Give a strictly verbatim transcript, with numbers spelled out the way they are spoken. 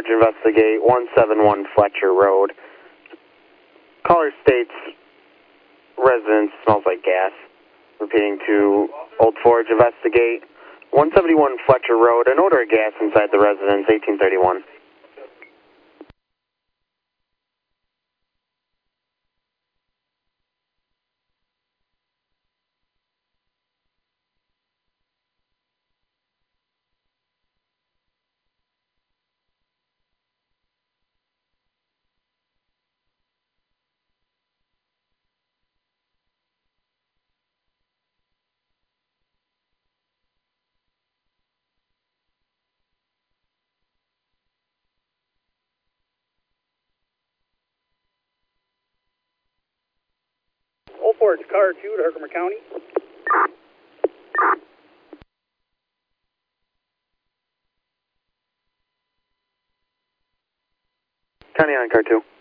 investigate one seven one Fletcher Road. Caller states residence smells like gas. Repeating to Old Forge, investigate one seventy-one Fletcher Road, an odor of gas inside the residence, eighteen thirty-one. Old Forge, car two to Herkimer County. County on car two.